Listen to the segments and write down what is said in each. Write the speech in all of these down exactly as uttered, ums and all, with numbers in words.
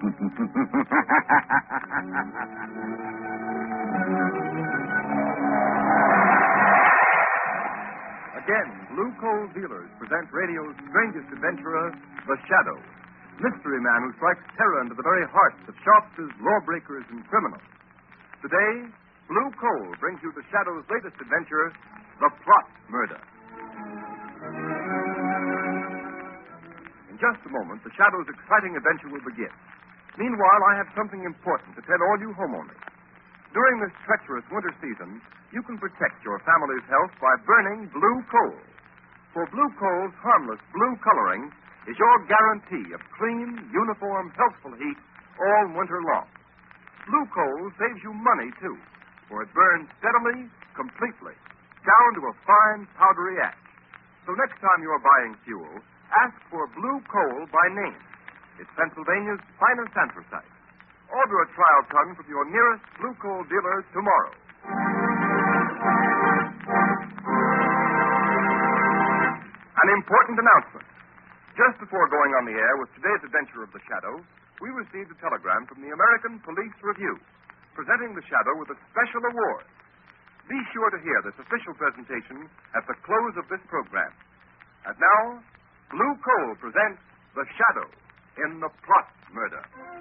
Again, Blue Coal Dealers present radio's strangest adventurer, The Shadow, mystery man who strikes terror into the very hearts of shopkeepers, lawbreakers, and criminals. Today, Blue Coal brings you The Shadow's latest adventure, The Plot Murder. In just a moment, The Shadow's exciting adventure will begin. Meanwhile, I have something important to tell all you homeowners. During this treacherous winter season, you can protect your family's health by burning blue coal. For blue coal's harmless blue coloring is your guarantee of clean, uniform, healthful heat all winter long. Blue coal saves you money, too, for it burns steadily, completely, down to a fine, powdery ash. So next time you're buying fuel, ask for blue coal by name. It's Pennsylvania's finest anthracite. Order a trial ton from your nearest blue coal dealer tomorrow. An important announcement. Just before going on the air with today's adventure of The Shadow, we received a telegram from the American Police Review, presenting The Shadow with a special award. Be sure to hear this official presentation at the close of this program. And now, Blue Coal presents The Shadow in The Plot Murder.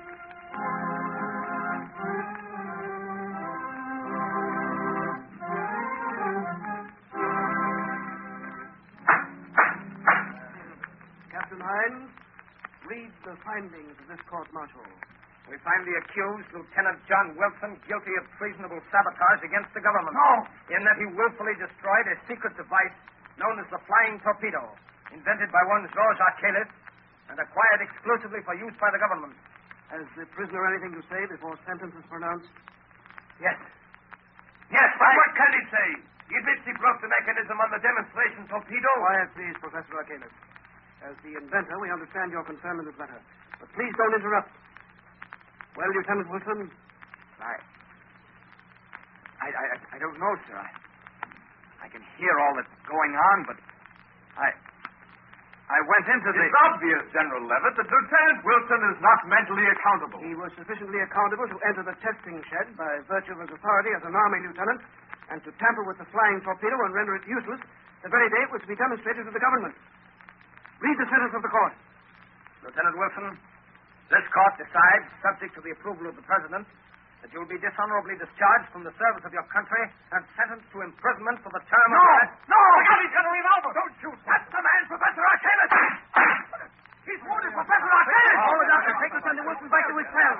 Captain Hines, read the findings of this court-martial. We find the accused, Lieutenant John Wilson, guilty of treasonable sabotage against the government. No! In that he willfully destroyed a secret device known as the flying torpedo, invented by one Georges Archelis and acquired exclusively for use by the government. Has the prisoner anything to say before sentence is pronounced? Yes. Yes, but I... what can he say? He admits he broke the mechanism on the demonstration torpedo. Quiet, please, Professor Archelis. As the inventor, we understand your concern in this matter. But please don't interrupt. Well, Lieutenant Wilson? I... I, I, I don't know, sir. I, I can hear all that's going on, but I... I went into the... It's obvious, General Levitt, that Lieutenant Wilson is not mentally accountable. He was sufficiently accountable to enter the testing shed by virtue of his authority as an Army lieutenant and to tamper with the flying torpedo and render it useless the very day it was to be demonstrated to the government. Read the sentence of the court. Lieutenant Wilson, this court decides, subject to the approval of the President, that you will be dishonorably discharged from the service of your country and sentenced to imprisonment for the term No! of life. No! Look out, he's got a revolver! Don't shoot! That's the man, Professor Archelis! He's wounded, Professor Archelis! All the doctor, take Lieutenant Wilson back to his cell.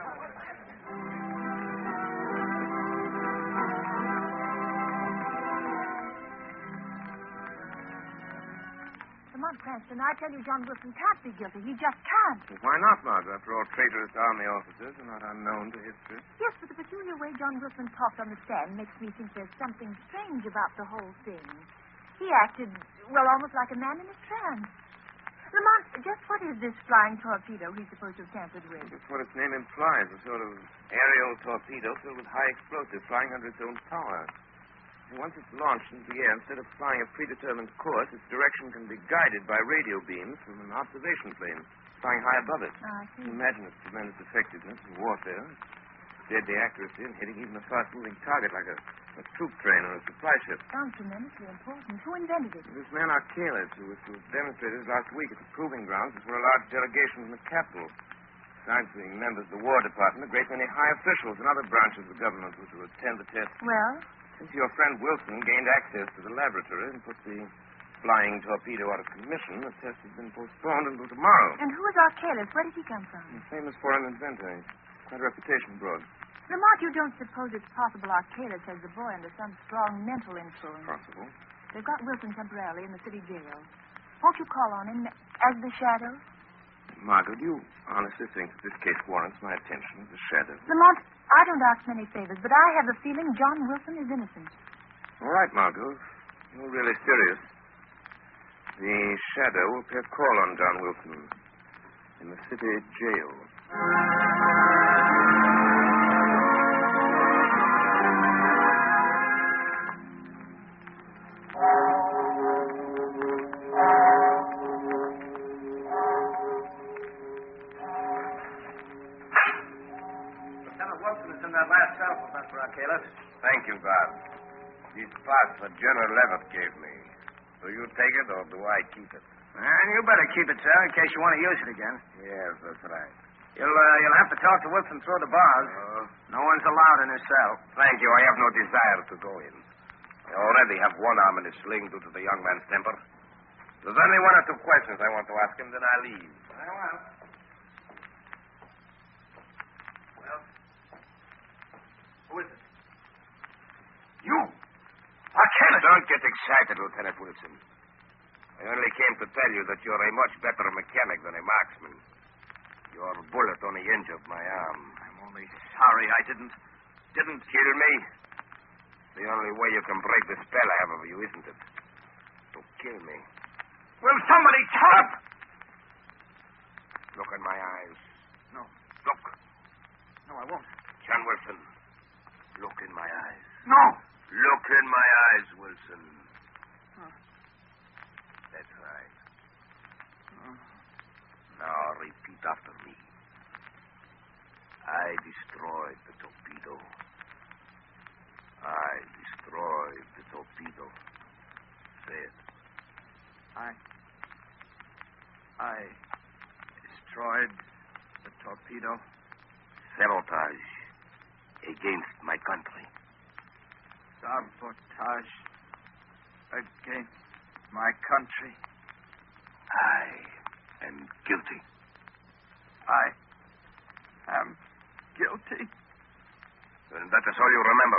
Lamont Cranston, I tell you John Wilson can't be guilty. He just can't. Well, why not, Margot? After all, traitorous Army officers are not unknown to history. Yes, but the peculiar way John Wilson talked on the stand makes me think there's something strange about the whole thing. He acted, well, almost like a man in a trance. Lamont, just what is this flying torpedo he's supposed to have tampered with? That's what its name implies, a sort of aerial torpedo filled with high explosive flying under its own power. And once it's launched into the air, instead of flying a predetermined course, its direction can be guided by radio beams from an observation plane flying high above it. Oh, I see. Imagine its tremendous effectiveness in warfare, deadly accuracy in hitting even a fast-moving target like a, a troop train or a supply ship. Sounds tremendously important. Who invented it? This man Archelis, who was to have demonstrated last week at the proving grounds before a large delegation from the capital. Besides being members of the War Department, a great many high officials and other branches of the government were to attend the test. Well? Since your friend Wilson gained access to the laboratory and put the flying torpedo out of commission, the test has been postponed until tomorrow. And who is Archelis? Where did he come from? A famous foreign inventor. He's quite a reputation abroad. Lamont, you don't suppose it's possible Archelis has the boy under some strong mental influence? Possible. They've got Wilson temporarily in the city jail. Won't you call on him as the Shadow? Margot, do you honestly think that this case warrants my attention as the Shadow? Lamont, I don't ask many favors, but I have a feeling John Wilson is innocent. All right, Margot. If you're really serious. The Shadow will pay a call on John Wilson in the city jail. Lieutenant Wilson is in that last cell, Professor Arcalis. Thank you, guard. This pass that General Levitt gave me. Do you take it or do I keep it? And you better keep it, sir, in case you want to use it again. Yes, that's right. You'll uh, you'll have to talk to Wilson through the bars. Uh, No one's allowed in his cell. thank you. I have no desire to go in. I already have one arm in a sling due to the young man's temper. There's only one or two questions I want to ask him, then I leave. Very well. Well, who is it? You! Arcalis! Don't get excited, Lieutenant Wilson. I only came to tell you that you're a much better mechanic than a marksman. Your bullet only injured my arm. I'm only sorry I didn't... didn't... Kill me? The only way you can break the spell I have over you, isn't it? To kill me. Will somebody stop? Look in my eyes. No. Look. No, I won't. John Wilson. Look in my eyes. No! Look in my eyes, Wilson. Huh. That's right. Oh. Now repeat after me. I destroyed the torpedo. I destroyed the torpedo. Say it. I... I destroyed the torpedo. Sabotage against my country. Sabotage against my country. I am guilty. I am guilty. And that is all you remember.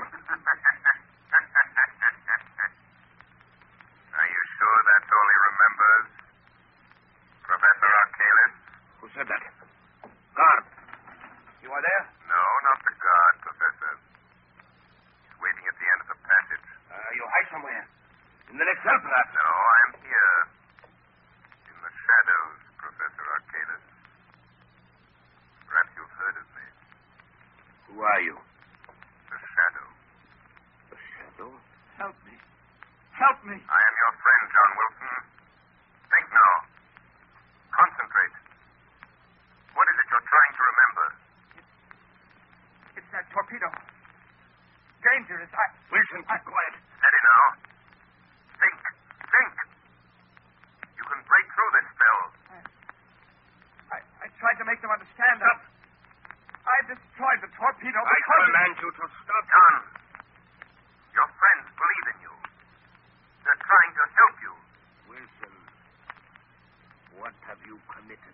Are you sure that's all he remembers? Professor Arcalis? Who said that? Guard. You are there? No, not the guard, Professor. He's waiting at the end of the passage. Uh, you hide somewhere. In the next cell, perhaps. No, I'm here. In the shadows, Professor Arcalis. Perhaps you've heard of me. Who are you? The Shadow. The Shadow? Help me. Help me. I am your friend, John Wilson. Think now. Concentrate. What is it you're trying to remember? It's that torpedo. Dangerous. I... Wilson, keep quiet. Steady now. Think. Think. You can break through this spell. I, I tried to make them understand. Stop. I destroyed the torpedo. I because- command you to stop. John, your friends believe in you. They're trying to help you. Wilson, what have you committed?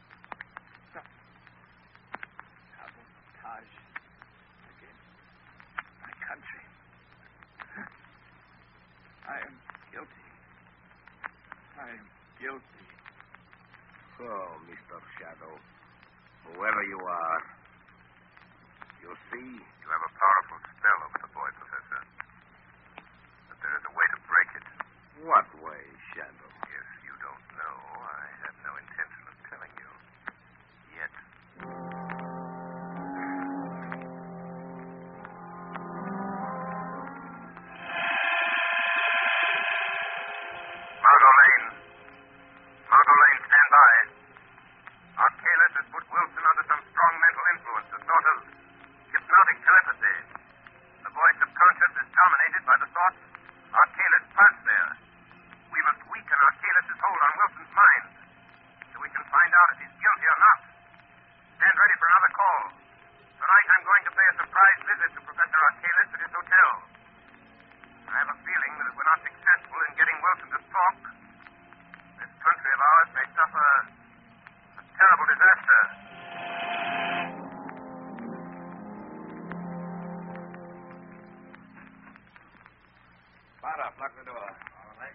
Sabotage against my country. I am guilty. I am guilty. Oh, Mister Shadow, whoever you are, you see, You have a powerful spell over the boy, Professor. But there is a way to break it. what way, Shadow? If you don't know, I have no intention of telling you. Yet. Margot Lane. Margot Lane, stand by. Arcalis has put Wilson under some strong mental influence, a sort of hypnotic telepathy. The boy's subconscious is dominated by the thoughts Arcalis plants there. We must weaken Arcalis' hold on Wilson's mind so we can find out if he's guilty or not. Stand ready for another call. Tonight I'm going to pay a surprise visit to Professor Arcalis at his hotel. I have a feeling that if we're not successful in getting Wilson to talk, this country of ours may suffer a terrible disaster. Farah, lock the door. All right.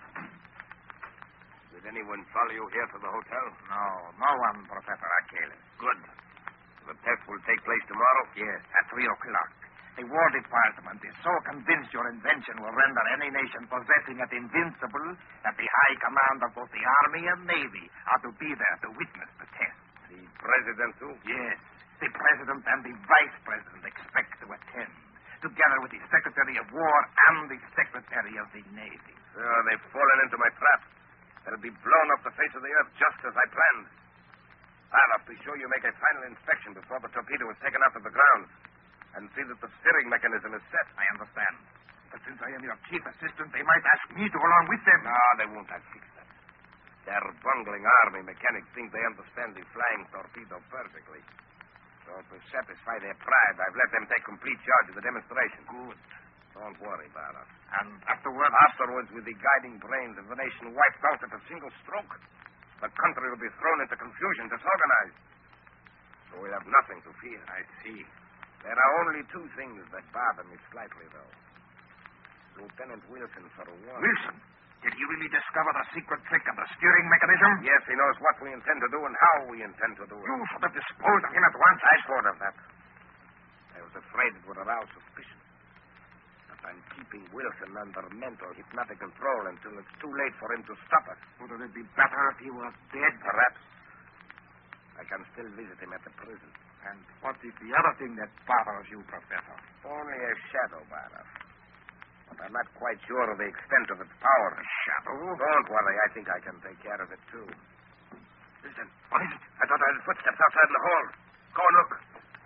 Did anyone follow you here to the hotel? No, no one, Professor Arcalis. Good. The test will take place tomorrow? Yes, at three o'clock. The War Department is so convinced your invention will render any nation possessing it invincible that the high command of both the Army and Navy are to be there to witness the test. The president, too? Yes, the President and the Vice President expect to attend, together with the Secretary of War and the Secretary of the Navy. So they've fallen into my trap. They'll be blown off the face of the earth just as I planned. Barloff, be sure you make a final inspection before the torpedo is taken out of the ground. And see that the steering mechanism is set. I understand. But since I am your chief assistant, they might ask me to go along with them. No, they won't. I'll fix that. Their bungling army mechanics think they understand the flying torpedo perfectly. So to satisfy their pride, I've let them take complete charge of the demonstration. Good. Don't worry, Barloff. And afterwards? Afterwards, with the guiding brains of the nation wiped out at a single stroke, the country will be thrown into confusion, disorganized. So we have nothing to fear. I see. There are only two things that bother me slightly, though. Lieutenant Wilson, for one. Wilson? Did he really discover the secret trick of the steering mechanism? Yes, he knows what we intend to do and how we intend to do it. You should have disposed of him at once. I thought of that. I was afraid it would arouse suspicion. But I'm keeping Wilson under mental hypnotic control until it's too late for him to stop us. Wouldn't it be better if he were dead? Perhaps. I can still visit him at the prison. And what is the other thing that bothers you, Professor? Only a shadow, Barloff. But I'm not quite sure of the extent of its power. A shadow? Don't worry. I think I can take care of it, too. Listen. What is it? I thought I heard footsteps outside in the hall. Go and look.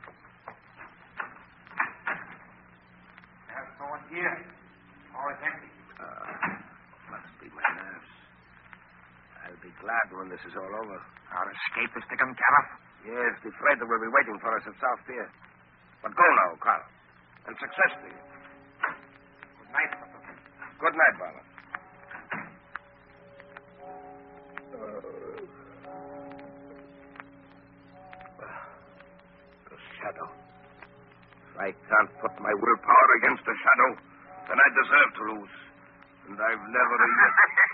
There's no one here. All is empty. Uh, must be my nerves. I'll be glad when this is all over. Our escape is taken care of? Yes, the freighter will be waiting for us at South Pier. But go now, Carl. And success to you. Good night, Professor. Good night, Barloff. The shadow. If I can't put my willpower against the shadow, then I deserve to lose. And I've never yet...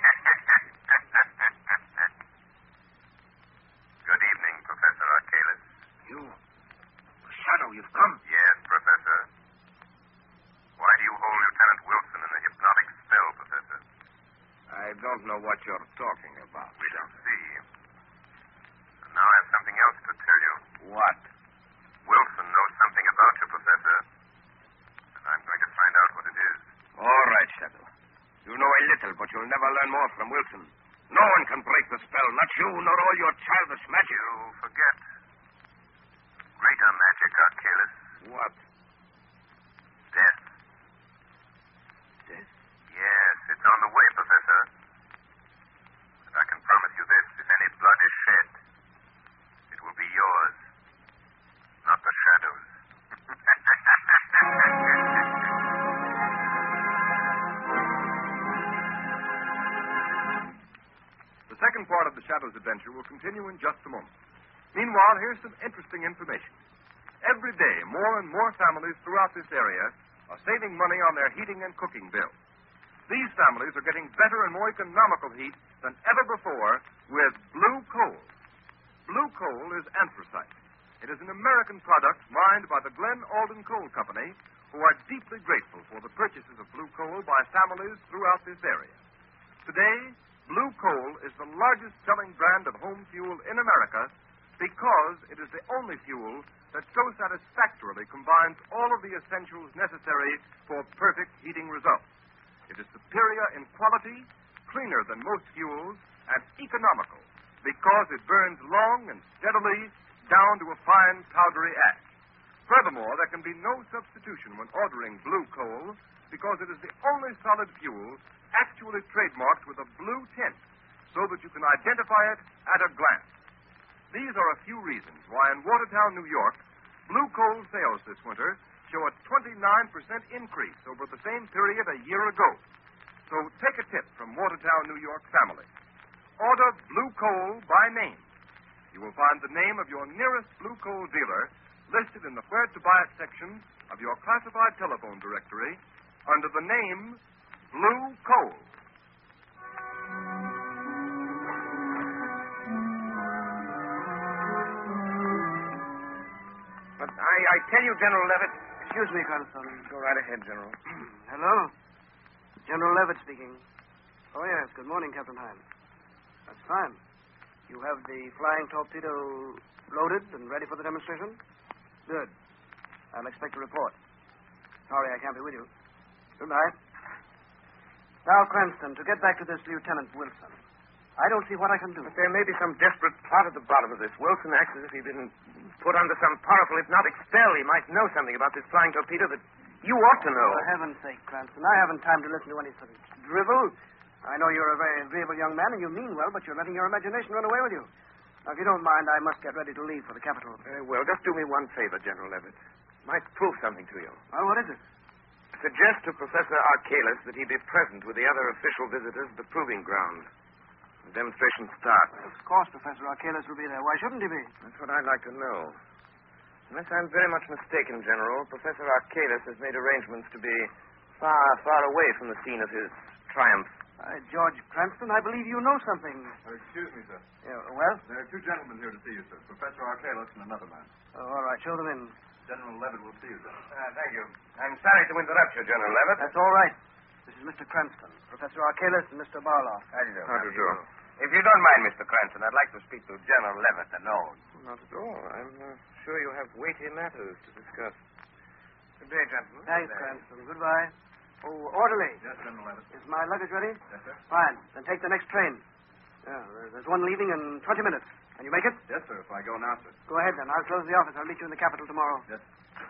Good evening, Professor Arcalis. You? Shadow, you've come? Yes, Professor. Why do you hold Lieutenant Wilson in a hypnotic spell, Professor? I don't know what you're talking about. We shall see. And now I have something else to tell you. What? Wilson knows something about you, Professor. And I'm going to find out what it is. All right, Shadow. You know a little, but you'll never learn more from Wilson. No one can break the spell, not you, nor all your childish magic. You forget. Greater magic, Arcalis. What? Death. Death? Yes, it's on the way, Professor. And I can promise you this. If any blood is shed, it will be yours, not the shadow's. The second part of the Shadow's adventure will continue in just a moment. Meanwhile, here's some interesting information. Every day, more and more families throughout this area are saving money on their heating and cooking bills. These families are getting better and more economical heat than ever before with blue coal. Blue coal is anthracite. It is an American product mined by the Glen Alden Coal Company, who are deeply grateful for the purchases of blue coal by families throughout this area. Today, blue coal is the largest selling brand of home fuel in America because it is the only fuel that so satisfactorily combines all of the essentials necessary for perfect heating results. It is superior in quality, cleaner than most fuels, and economical because it burns long and steadily down to a fine powdery ash. Furthermore, there can be no substitution when ordering blue coal because it is the only solid fuel actually trademarked with a blue tint so that you can identify it at a glance. These are a few reasons why in Watertown, New York, blue coal sales this winter show a twenty-nine percent increase over the same period a year ago. So take a tip from Watertown, New York family. Order blue coal by name. You will find the name of your nearest blue coal dealer listed in the Where to Buy It section of your classified telephone directory under the name Blue Coal. But I, I tell you, General Levitt... Excuse me, Constable. Go right ahead, General. Hello? General Levitt speaking. Oh, yes. Good morning, Captain Hines. That's fine. You have the flying torpedo loaded and ready for the demonstration? Good. I'll expect a report. Sorry I can't be with you. Goodbye. Now, Cranston, to get back to this Lieutenant Wilson. I don't see what I can do. But there may be some desperate plot at the bottom of this. Wilson acts as if he'd been put under some powerful, if not expelled. He might know something about this flying torpedo that you ought to know. For heaven's sake, Cranston, I haven't time to listen to any sort of drivel. I know you're a very agreeable young man, and you mean well, but you're letting your imagination run away with you. Now, if you don't mind, I must get ready to leave for the capital. Very well. Just do me one favor, General Levitt. Might prove something to you. Well, what is it? Suggest to Professor Arcalis that he be present with the other official visitors at the proving ground. The demonstration starts. Well, of course, Professor Arcalis will be there. Why shouldn't he be? That's what I'd like to know. Unless I'm very much mistaken, General, Professor Arcalis has made arrangements to be far, far away from the scene of his triumph. Uh, George Cranston, I believe you know something. Uh, excuse me, sir. Yeah, well? There are two gentlemen here to see you, sir. Professor Arcalis and another man. Oh, all right, show them in. General Levitt will see you, sir. Uh, thank you. I'm sorry to interrupt you, General Levitt. That's all right. This is Mister Cranston, Professor Arcalis, and Mister Barloff. How do you do? How do you do? If you don't mind, Mister Cranston, I'd like to speak to General Levitt alone. Not at all. I'm uh, sure you have weighty matters to discuss. Good day, gentlemen. Thanks, Cranston. Goodbye. Oh, orderly. Yes, General Levitt. Is my luggage ready? Yes, sir. Fine. Then take the next train. Yeah, there- there's one leaving in twenty minutes. Can you make it? Yes, sir, if I go now, sir. Go ahead, then. I'll close the office. I'll meet you in the capital tomorrow. Yes.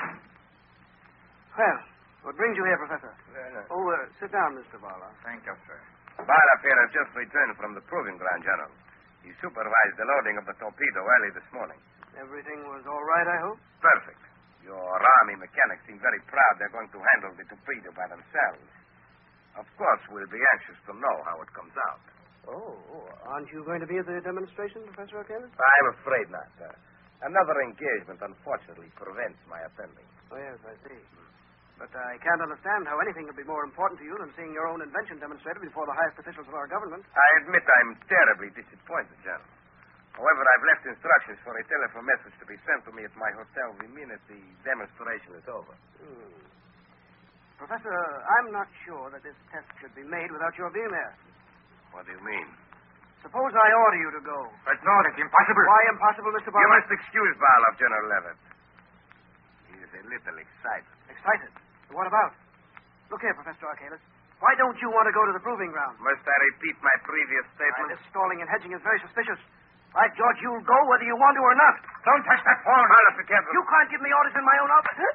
Well, what brings you here, Professor? Very nice. Oh, uh, sit down, Mister Barloff. Thank you, sir. Barloff here has just returned from the proving ground, General. He supervised the loading of the torpedo early this morning. Everything was all right, I hope? Perfect. Your army mechanics seem very proud they're going to handle the torpedo by themselves. Of course, we'll be anxious to know how it comes out. Oh, aren't you going to be at the demonstration, Professor Arcalis? I'm afraid not, sir. Another engagement, unfortunately, prevents my attending. Oh, yes, I see. But I can't understand how anything could be more important to you than seeing your own invention demonstrated before the highest officials of our government. I admit I'm terribly disappointed, General. However, I've left instructions for a telephone message to be sent to me at my hotel the minute the demonstration is over. Hmm. Professor, I'm not sure that this test should be made without your being there. What do you mean? Suppose I order you to go. But no, that's impossible. Why impossible, Mister You Barloff? must excuse Barloff, General Levitt. He is a little excited. Excited. What about? Look here, Professor Arcalis. Why don't you want to go to the proving ground? Must I repeat my previous Why, statement? this stalling and hedging is very suspicious. Right, George, you'll go whether you want to or not. Don't touch that phone. Barloff, be careful. You can't give me orders in my own office. Huh?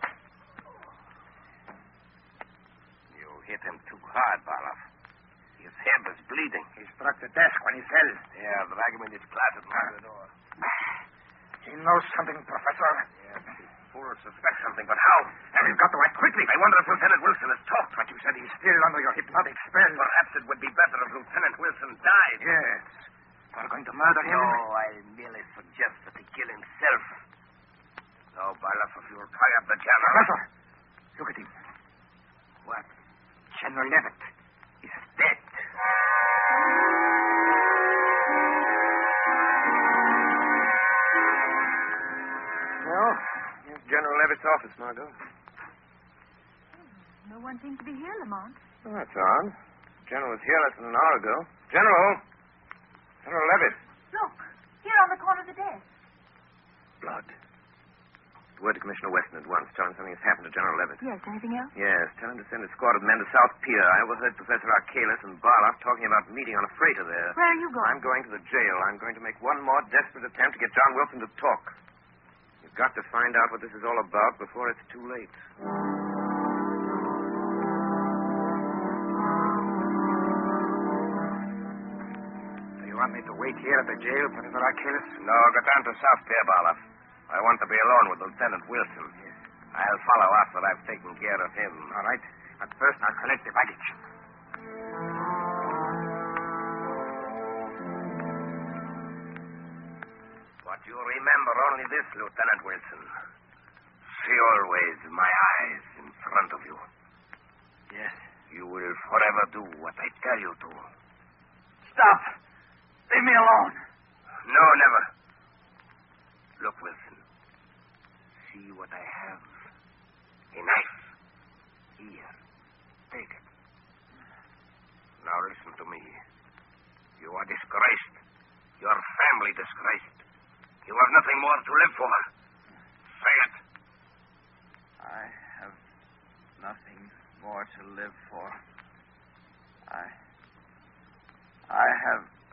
You hit him too hard, Barloff. His head was bleeding. He struck the desk when he fell. Yeah, drag him in his closet by the door. He knows something, Professor. Yes, he full suspects something, but how? And we've got to act quickly. I wonder if Lieutenant Wilson has talked, but you said he's still under your hypnotic spell. Perhaps it would be better if Lieutenant Wilson died. Yes. We're going to murder him? No, I merely suggest that he kill himself. No, Barloff, if you'll tie up the general... Professor, look at him. What? General Levitt is dead. Well, here's General Levitt's office, Margot. No one seems to be here, Lamont. Oh, that's odd. General was here less than an hour ago. General! General Levitt. Look, here on the corner of the desk. Blood. Word to Commissioner Weston at once. Tell him something has happened to General Levitt. Yes, anything else? Yes, tell him to send a squad of men to South Pier. I overheard Professor Arcalis and Barloff talking about meeting on a freighter there. Where are you going? I'm going to the jail. I'm going to make one more desperate attempt to get John Wilson to talk. You've got to find out what this is all about before it's too late. Do you want me to wait here at the jail, Professor Arcalis? No, go down to South Pier, Barloff. I want to be alone with Lieutenant Wilson. Yes. I'll follow after I've taken care of him. All right. But first, I'll collect the baggage. But you remember only this, Lieutenant Wilson. See always my eyes in front of you. Yes. You will forever do what I tell you to. Stop. Leave me alone. No, never. Look, Wilson. See what I have. A knife. Here. Take it. Now listen to me. You are disgraced. Your family disgraced. You have nothing more to live for. Say it. I have nothing more to live for. I... I have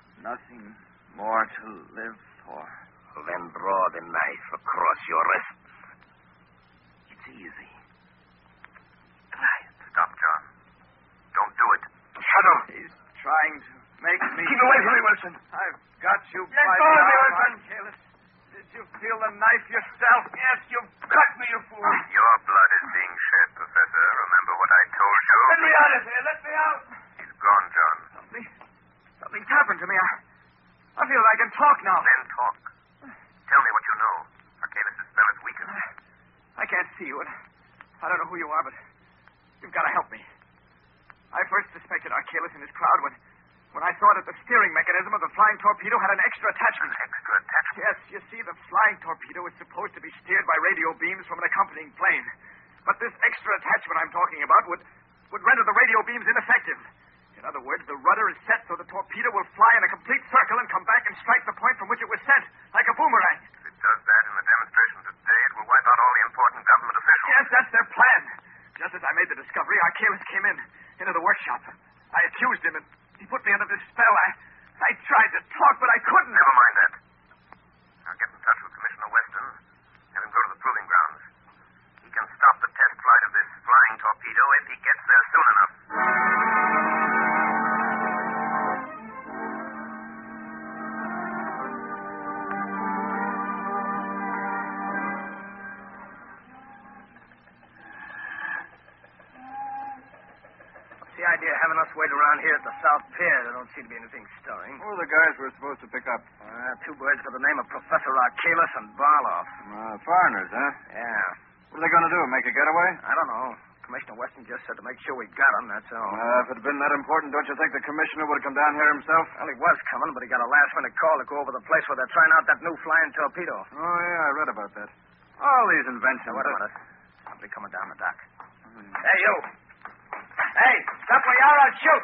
nothing more to live for. Then draw the knife across your wrists. It's easy. Try it. Stop, John. Don't do it. Shadow! He's trying to make me... Keep away from me, Wilson. I've got you Let by go of me, now, Wilson. Archelaus. Did you feel the knife yourself? Yes, you've cut me, you fool. Your blood is being shed, Professor. Remember what I told you? Let me out of here. Let me out. He's gone, John. Something... Something's happened to me. I, I feel I can talk now. Then talk. Tell me what you know. Archaeus' spell is weakened. I can't see you, and I don't know who you are, but you've got to help me. I first suspected Archaeus and his crowd when, when I saw that the steering mechanism of the flying torpedo had an extra attachment. An extra attachment? Yes, you see, the flying torpedo is supposed to be steered by radio beams from an accompanying plane. But this extra attachment I'm talking about would, would render the radio beams ineffective. In other words, the rudder is set so the torpedo will fly in a complete circle and come back and strike the point from which it was sent, like a boomerang. If it does that in the demonstration today, it will wipe out all the important government officials. Yes, that's their plan. Just as I made the discovery, Archaeus came in, into the workshop. I accused him, and he put me under this spell. I, I tried to talk, but I couldn't. Never mind that. I'll get in touch with Commissioner Weston, have him go to the proving grounds. He can stop the test flight of this flying torpedo if he gets there soon enough. The idea of having us wait around here at the South Pier. There don't seem to be anything stirring. Who are the guys we're supposed to pick up? Uh, two birds with the name of Professor Archaeus and Barloff. Uh, foreigners, huh? Yeah. What are they going to do, make a getaway? I don't know. Commissioner Weston just said to make sure we got them, that's all. Uh, if it had been that important, don't you think the commissioner would have come down here himself? Well, he was coming, but he got a last-minute call to go over the place where they're trying out that new flying torpedo. Oh, yeah, I read about that. All these inventions. Now, wait a minute. Somebody coming down the dock. Mm. Hey, you. Hey, stop where you are, I'll shoot.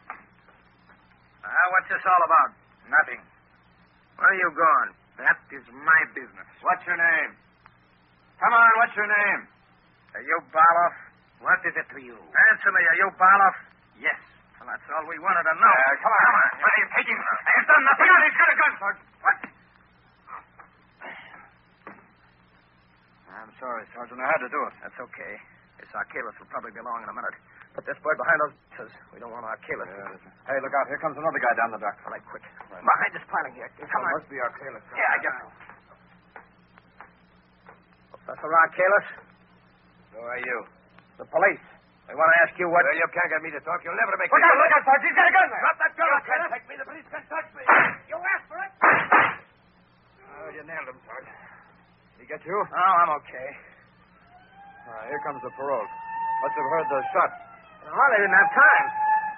Uh, what's this all about? Nothing. Where are you going? That is my business. What's your name? Come on, what's your name? Are you Barloff? What is it to you? Answer me. Are you Barloff? Yes. Well, that's all we wanted to know. Uh, come on. Come on. What are you taking? I've done nothing. He's got a gun, Sergeant. What? I'm sorry, Sergeant. I had to do it. That's okay. This Archaeus will probably be along in a minute. Put this bird behind those bushes. We don't want Archaeus. Yeah, hey, look out. Here comes another guy down the dock. All right, quick. Right. Behind this piling here. This Come one on. must be Archaeus. Yeah, I guess so. Professor Archaeus? Who are you? The police. We want to ask you what... Well, you can't get me to talk. You'll never make Look me... out, look out, Sergeant. He's got a gun there. Drop that gun, You Archaeus. can't take me. The police can touch me. You asked for it. Oh, you nailed him, Sergeant. Did he get you? Oh, I'm okay. Uh, here comes the parole. Must have heard the shot. Well, they didn't have time.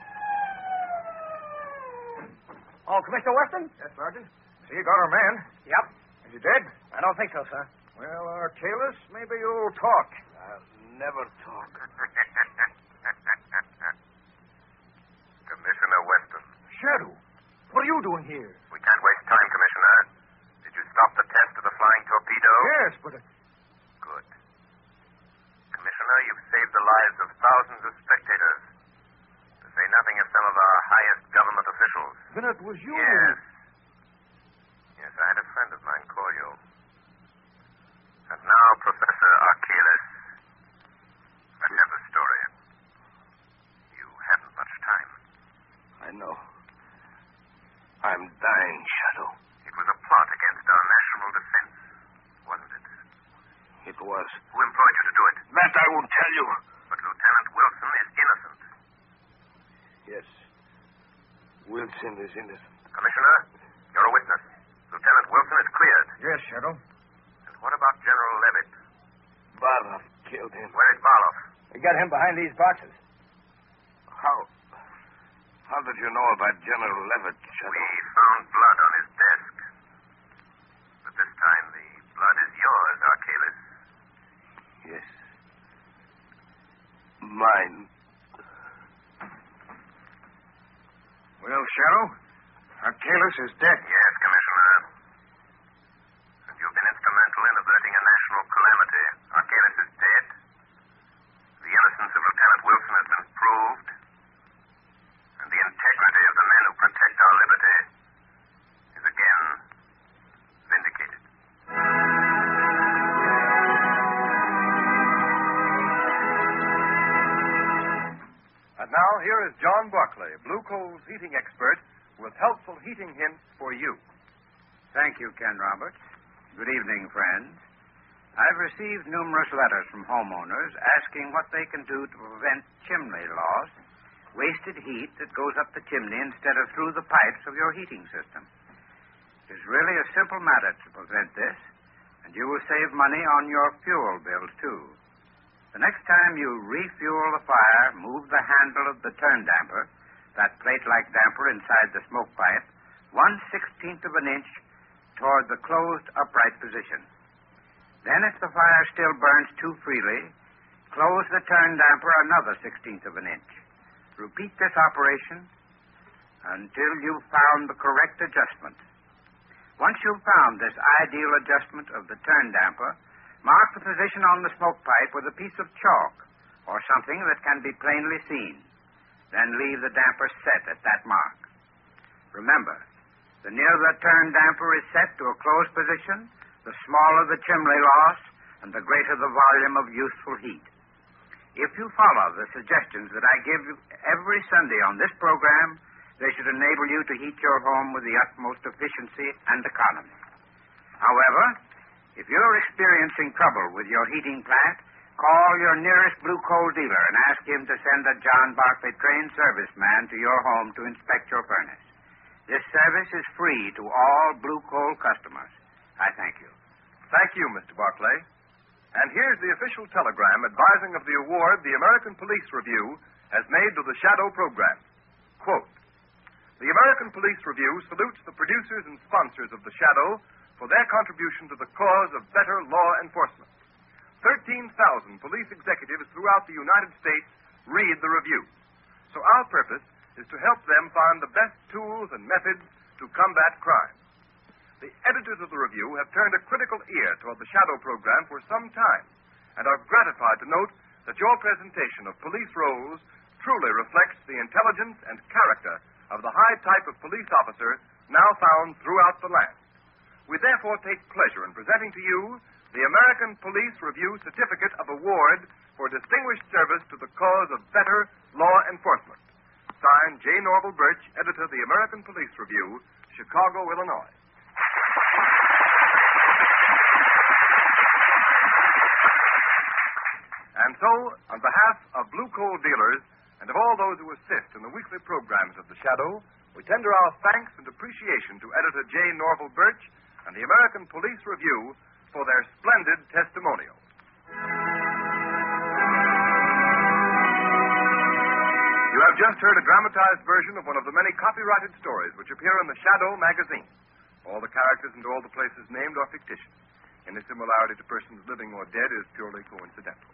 Oh, Commissioner Weston? Yes, Sergeant. So you got our man. Yep. Is he dead? I don't think so, sir. Well, Archaeus, maybe you'll talk. I'll never talk. Commissioner Weston. Shadow, what are you doing here? We can't waste time, Commissioner. Did you stop the test of the flying torpedo? Yes, but... Uh... Good. Commissioner, you've saved the lives of thousands of spectators. To say nothing of some of our highest government officials. Then it was you. Yes. Yes, I had a friend of mine call you. And now, Professor Archaeus. Let's have the story. You haven't much time. I know. I'm dying, Shadow. It was a plot against our national defense, wasn't it? It was. Who employed you to do it? That I won't tell you. But Lieutenant Wilson is innocent. Yes. Wilson is innocent. Commissioner, you're a witness. Lieutenant Wilson is cleared. Yes, Shadow. And what about General Levitt? Barloff killed him. Where is Barloff? We got him behind these boxes. How? How did you know about General Levitt, Shadow? We found blood on his desk. But this time the blood is yours, Archaeus. Yes. Mine. Well, Shadow, Archaeus is dead. Yes, Commissioner. And you've been instrumental in averting a national calamity. Archaeus is dead. The innocence of Lieutenant Wilson has been proved. And the integrity of the men who protect our liberty now, here is John Barclay, Blue Coal's heating expert, with helpful heating hints for you. Thank you, Ken Roberts. Good evening, friends. I've received numerous letters from homeowners asking what they can do to prevent chimney loss, wasted heat that goes up the chimney instead of through the pipes of your heating system. It is really a simple matter to prevent this, and you will save money on your fuel bills, too. The next time you refuel the fire, move the handle of the turn damper, that plate-like damper inside the smoke pipe, one-sixteenth of an inch toward the closed upright position. Then, if the fire still burns too freely, close the turn damper another sixteenth of an inch. Repeat this operation until you've found the correct adjustment. Once you've found this ideal adjustment of the turn damper, mark the position on the smoke pipe with a piece of chalk or something that can be plainly seen. Then leave the damper set at that mark. Remember, the nearer the turn damper is set to a closed position, the smaller the chimney loss and the greater the volume of useful heat. If you follow the suggestions that I give you every Sunday on this program, they should enable you to heat your home with the utmost efficiency and economy. However, if you're experiencing trouble with your heating plant, call your nearest Blue Coal dealer and ask him to send a John Barclay trained serviceman to your home to inspect your furnace. This service is free to all Blue Coal customers. I thank you. Thank you, Mister Barclay. And here's the official telegram advising of the award the American Police Review has made to the Shadow program. Quote, the American Police Review salutes the producers and sponsors of the Shadow for their contribution to the cause of better law enforcement. thirteen thousand police executives throughout the United States read the review. So our purpose is to help them find the best tools and methods to combat crime. The editors of the review have turned a critical ear toward the Shadow program for some time and are gratified to note that your presentation of police roles truly reflects the intelligence and character of the high type of police officer now found throughout the land. We therefore take pleasure in presenting to you the American Police Review Certificate of Award for Distinguished Service to the Cause of Better Law Enforcement. Signed, J. Norval Birch, editor of the American Police Review, Chicago, Illinois. And so, on behalf of Blue Coal dealers and of all those who assist in the weekly programs of The Shadow, we tender our thanks and appreciation to editor J. Norval Birch and the American Police Review for their splendid testimonials. You have just heard a dramatized version of one of the many copyrighted stories which appear in The Shadow magazine. All the characters and all the places named are fictitious. Any similarity to persons living or dead is purely coincidental.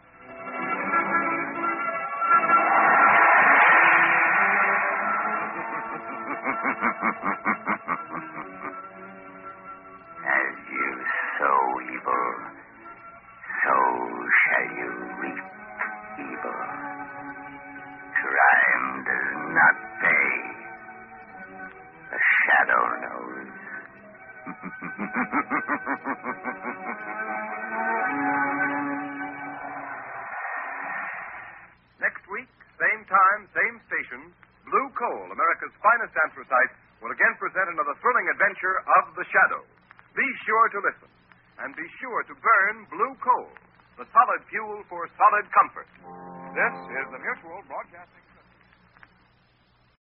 As you sow evil, so shall you reap evil. Crime does not pay. The Shadow knows. Next week, same time, same station, Blue Coal, America's finest anthracite, will again present another thrilling adventure of The Shadow. Be sure to listen, and be sure to burn Blue Coal, the solid fuel for solid comfort. This is the Mutual Broadcasting